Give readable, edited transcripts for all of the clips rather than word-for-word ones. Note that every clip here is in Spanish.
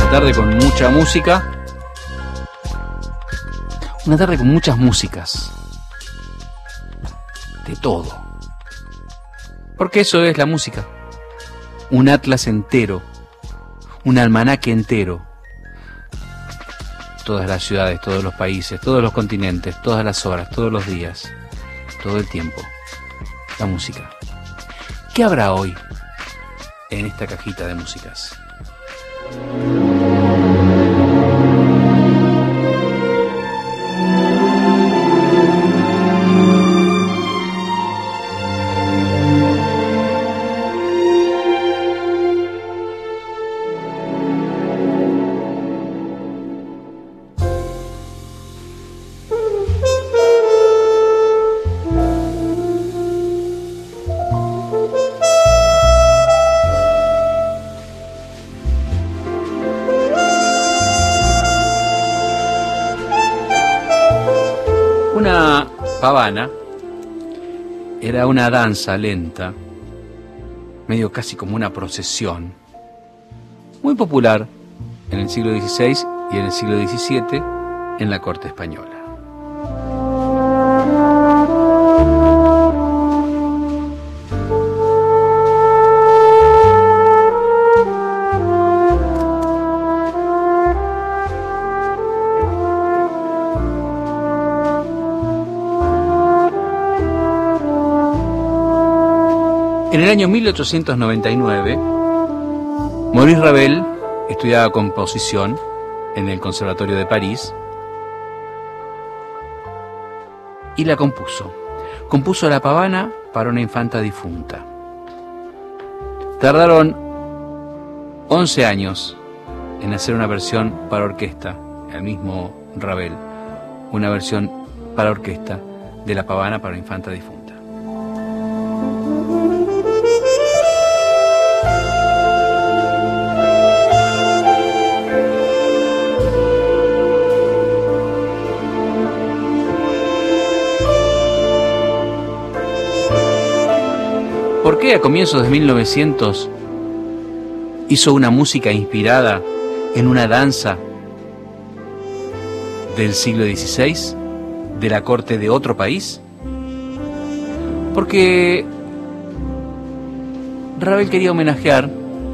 Una tarde con mucha música. Una tarde con muchas músicas. De todo. Porque eso es la música. Un atlas entero. Un almanaque entero. Todas las ciudades, todos los países, todos los continentes, todas las horas, todos los días, todo el tiempo. La música. ¿Qué habrá hoy en esta cajita de músicas? Una pavana era una danza lenta, medio casi como una procesión, muy popular en el siglo XVI y en el siglo XVII en la corte española. En el año 1899, Maurice Ravel estudiaba composición en el Conservatorio de París y la compuso. Compuso La Pavana para una infanta difunta. Tardaron 11 años en hacer una versión para orquesta, el mismo Ravel, una versión para orquesta de La Pavana para una infanta difunta. ¿Por qué a comienzos de 1900 hizo una música inspirada en una danza del siglo XVI, de la corte de otro país? Porque Ravel quería homenajear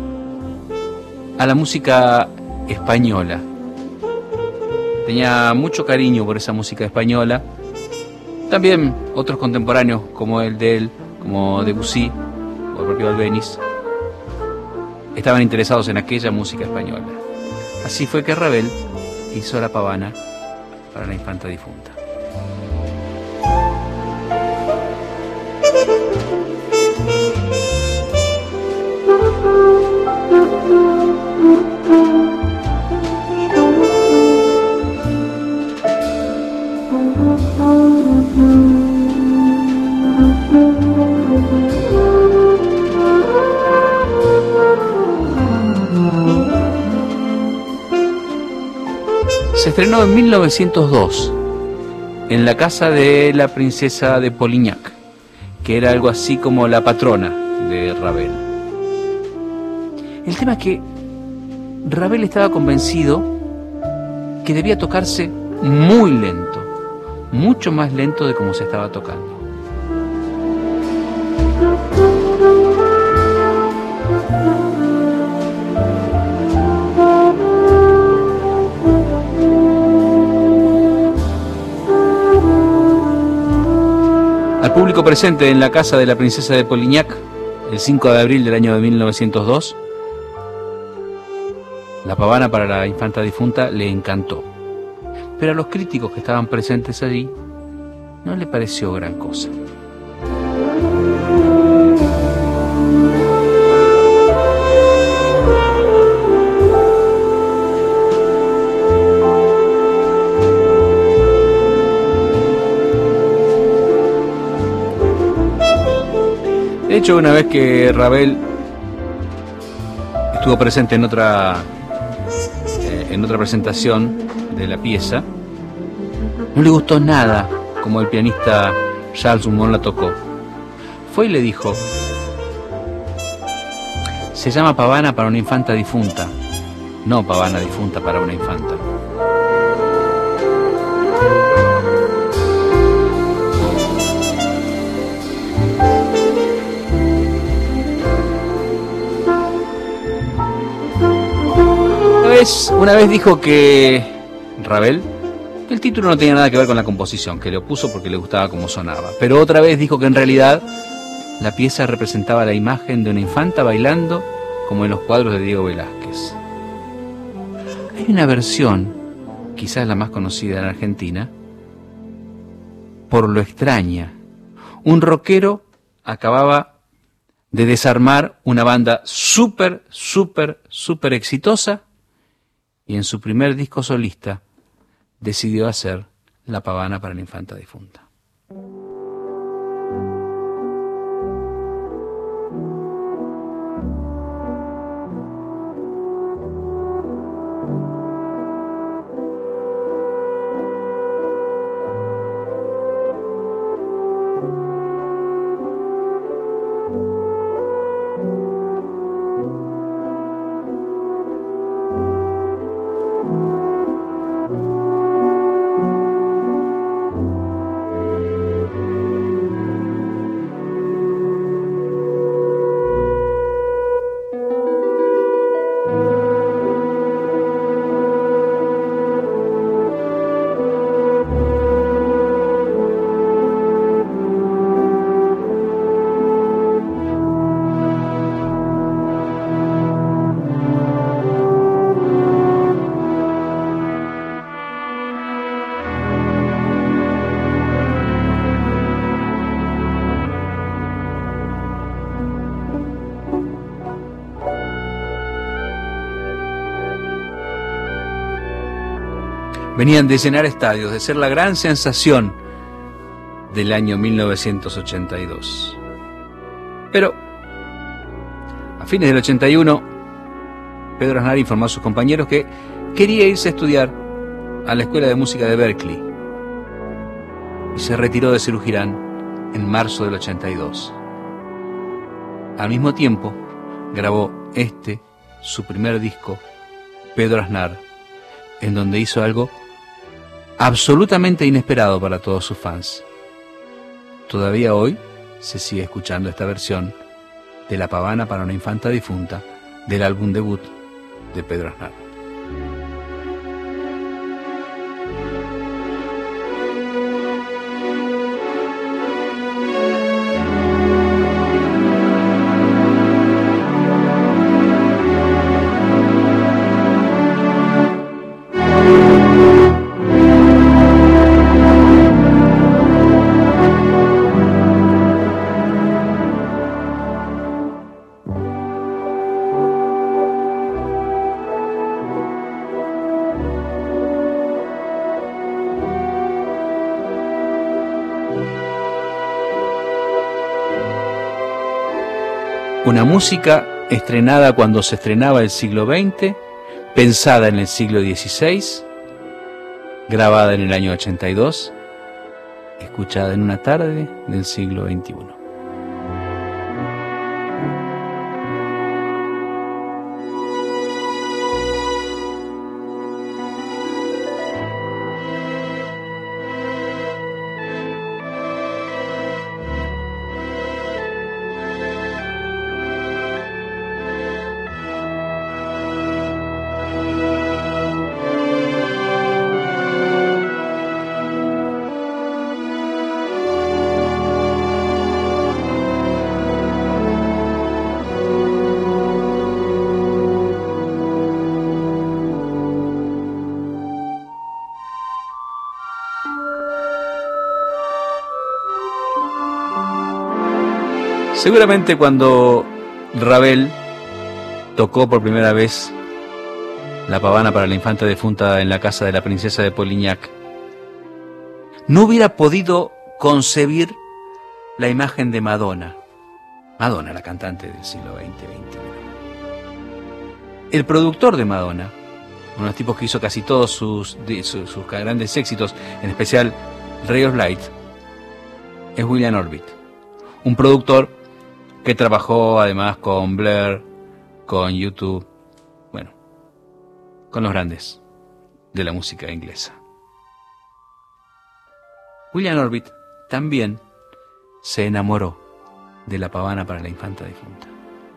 a la música española. Tenía mucho cariño por esa música española. También otros contemporáneos como el de él, como Debussy o el propio Albéniz, estaban interesados en aquella música española. Así fue que Ravel hizo La Pavana para la infanta difunta. Se estrenó en 1902 en la casa de la princesa de Polignac, que era algo así como la patrona de Ravel. El tema es que Ravel estaba convencido que debía tocarse muy lento, mucho más lento de como se estaba tocando. Al público presente en la casa de la princesa de Polignac, el 5 de abril del año de 1902, La Pavana para la infanta difunta le encantó. Pero a los críticos que estaban presentes allí, no le pareció gran cosa. De hecho, una vez que Ravel estuvo presente en otra presentación de la pieza, no le gustó nada como el pianista Charles Dumont la tocó. Fue y le dijo: se llama Pavana para una infanta difunta, no pavana difunta para una infanta. Una vez dijo que Ravel, que el título no tenía nada que ver con la composición, que lo puso porque le gustaba cómo sonaba. Pero otra vez dijo que en realidad la pieza representaba la imagen de una infanta bailando como en los cuadros de Diego Velázquez. Hay una versión, quizás la más conocida en Argentina, por lo extraña. Un rockero acababa de desarmar una banda súper exitosa y en su primer disco solista decidió hacer La pavana para la infanta difunta. Venían de llenar estadios, de ser la gran sensación del año 1982. Pero, a fines del 81, Pedro Aznar informó a sus compañeros que quería irse a estudiar a la Escuela de Música de Berkeley y se retiró de Serú Girán en marzo del 82. Al mismo tiempo, grabó su primer disco, Pedro Aznar, en donde hizo algo absolutamente inesperado para todos sus fans. Todavía hoy se sigue escuchando esta versión de La pavana para una infanta difunta del álbum debut de Pedro Aznar. Una música estrenada cuando se estrenaba el siglo XX, pensada en el siglo XVI, grabada en el año 82, escuchada en una tarde del siglo XXI. Seguramente cuando Ravel tocó por primera vez La pavana para la infanta difunta en la casa de la princesa de Polignac, no hubiera podido concebir la imagen de Madonna. Madonna, la cantante del siglo XX-XXI. El productor de Madonna, uno de los tipos que hizo casi todos sus grandes éxitos, en especial Ray of Light, es William Orbit, un productor que trabajó además con Blair, con YouTube, bueno, con los grandes de la música inglesa. William Orbit también se enamoró de La Pavana para la infanta difunta.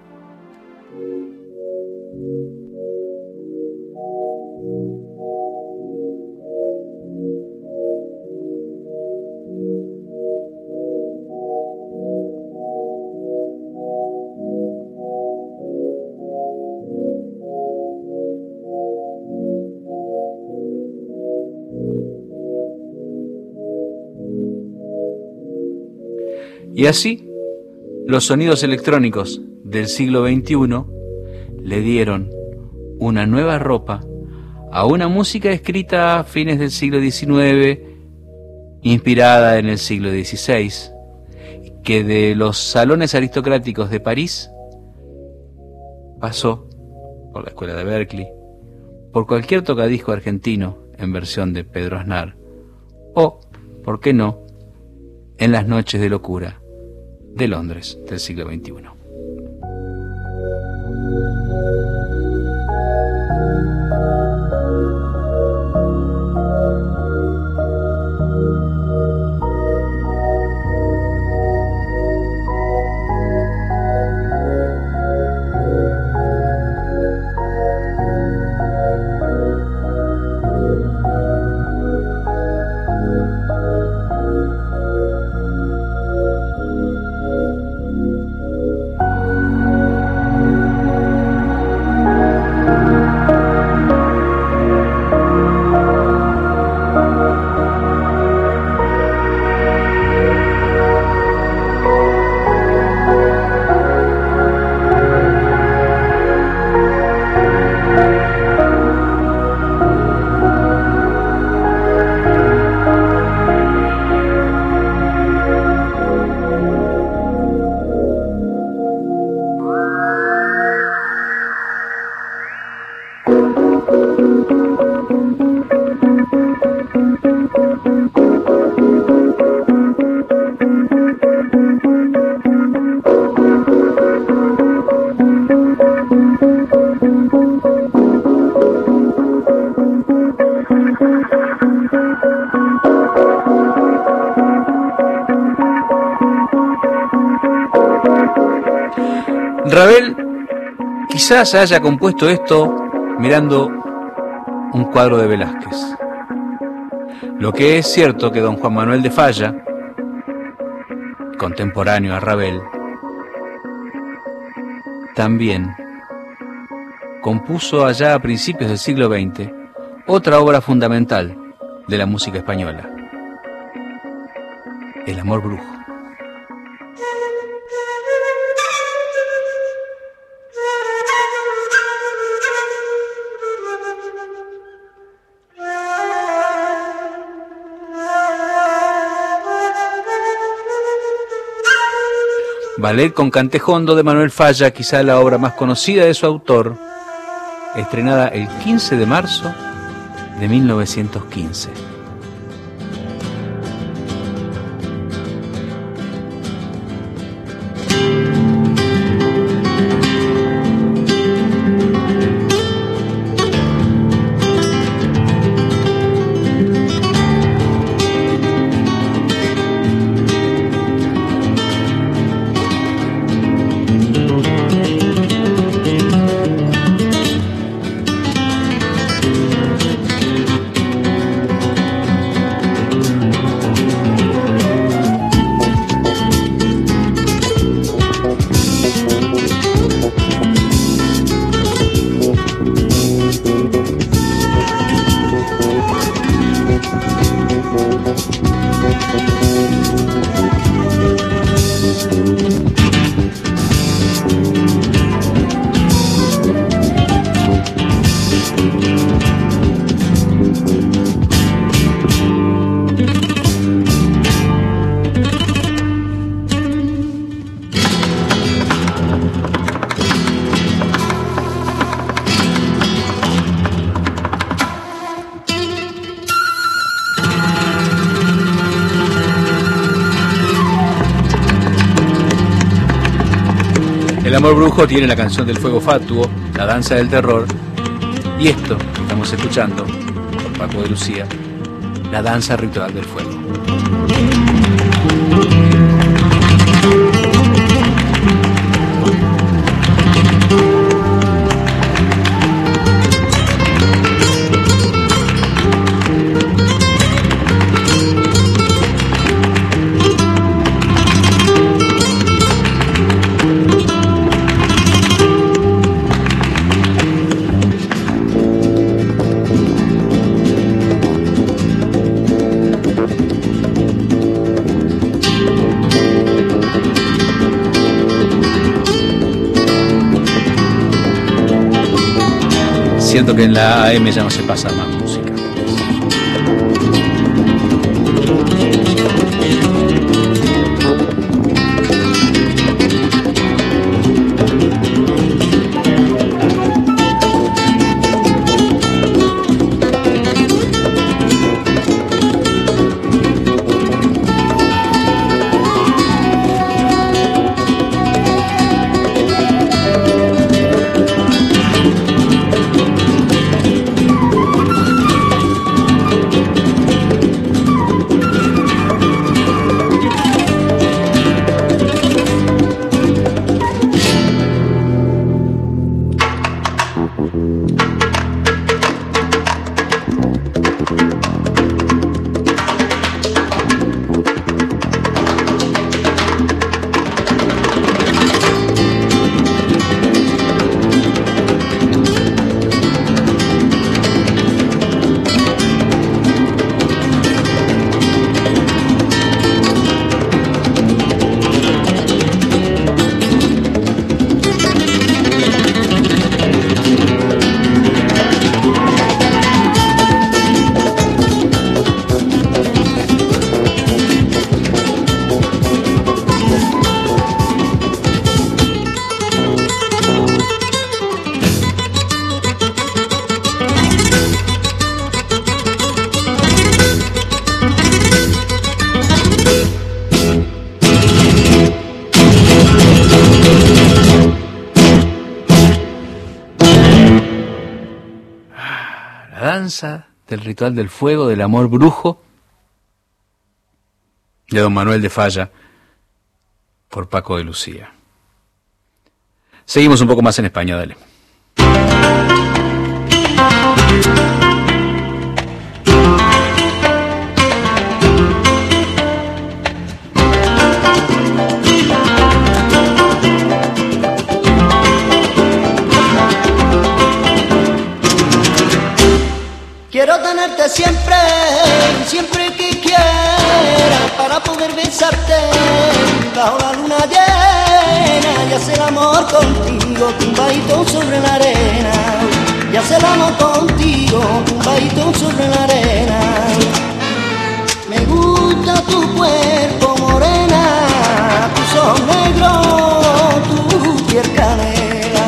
Y así, los sonidos electrónicos del siglo XXI le dieron una nueva ropa a una música escrita a fines del siglo XIX, inspirada en el siglo XVI, que de los salones aristocráticos de París pasó por la escuela de Berkeley, por cualquier tocadisco argentino en versión de Pedro Aznar, o, ¿por qué no?, en las noches de locura de Londres del siglo XXI. Ravel quizás haya compuesto esto mirando un cuadro de Velázquez. Lo que es cierto que don Juan Manuel de Falla, contemporáneo a Ravel, también compuso allá a principios del siglo XX otra obra fundamental de la música española, El amor brujo. Ballet con cantejondo de Manuel Falla, quizá la obra más conocida de su autor, estrenada el 15 de marzo de 1915. El amor brujo tiene la canción del fuego fatuo, la danza del terror Y esto que estamos escuchando por Paco de Lucía, la danza ritual del fuego. Siento que en la AM ya no se pasa más música. Del ritual del fuego, del amor brujo, de don Manuel de Falla, por Paco de Lucía. Seguimos un poco más en español, dale. Quiero tenerte siempre, siempre que quiera, para poder besarte bajo la luna llena y hacer amor contigo, tumbadito sobre la arena. Y hacer amor contigo, tumbadito sobre la arena. Me gusta tu cuerpo morena, tus ojos negros, tu piel canela.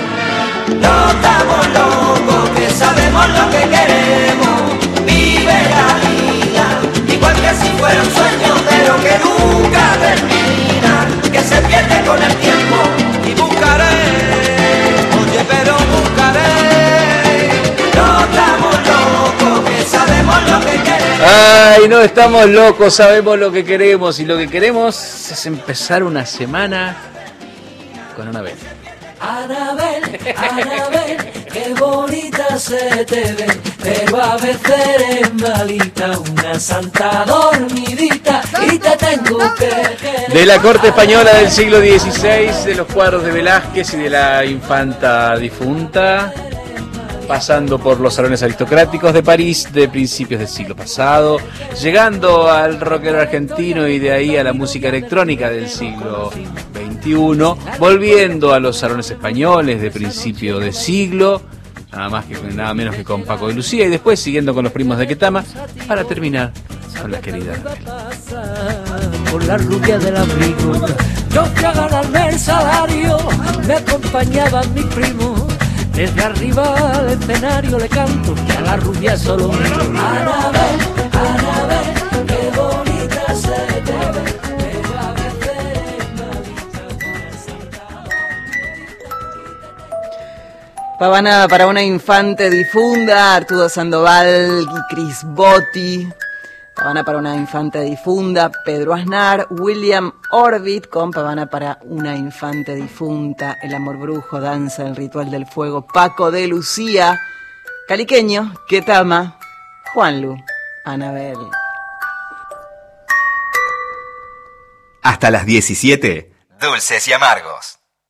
No estamos locos, que sabemos lo que queremos. Vive la vida, igual que si fuera un sueño, pero que nunca termina, que se pierde con el tiempo. Y buscaré, oye, pero buscaré. No estamos locos, que sabemos lo que queremos. Ay, no estamos locos, sabemos lo que queremos. Y lo que queremos es empezar una semana con Anabel. Anabel, Anabel, qué bonita se te ve, pero a veces eres malita, una santa dormidita, y te tengo que querer. De la corte española del siglo XVI, de los cuadros de Velázquez y de la infanta difunta, pasando por los salones aristocráticos de París de principios del siglo pasado, llegando al rockero argentino y de ahí a la música electrónica del siglo XXI, volviendo a los salones españoles de principio de siglo, nada menos que con Paco de Lucía, y después siguiendo con los primos de Ketama, para terminar con la querida Anabel. Por la rubia del abrigo, yo fui a ganarme el salario, me acompañaban mis primos. Desde arriba del escenario le canto que a la rubia solo me Anabel, Anabel, qué bonita se te ve, pero a veces Pavana para una infante difunda, Arturo Sandoval y Cris Botti. Pavana para una infante difunda, Pedro Aznar, William Orbit con Pavana para una infante difunta, El amor brujo, Danza, El ritual del fuego, Paco de Lucía, Caliqueño, Ketama, Juanlu, Anabel. Hasta las 17, Dulces y Amargos.